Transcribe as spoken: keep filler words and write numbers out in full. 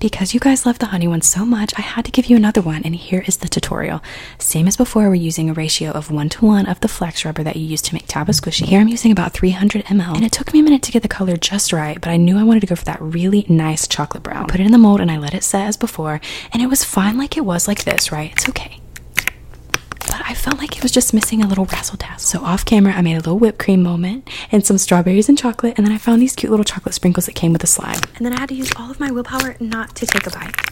because you guys love the honey one so much, I had to give you another one, and here is the tutorial. Same as before, we're using a ratio of one to one of the flex rubber that you used to make Tabba Squishy. Here I'm using about three hundred milliliters, and it took me a minute to get the color just right, but I knew I wanted to go for that really nice chocolate brown. I put it in the mold and I let it set as before, and it was fine like it was like this, right? It's okay. But I felt like it was just missing a little razzle dazzle. So off camera, I made a little whipped cream moment and some strawberries and chocolate, and then I found these cute little chocolate sprinkles that came with the slime. And then I had to use all of my willpower not to take a bite.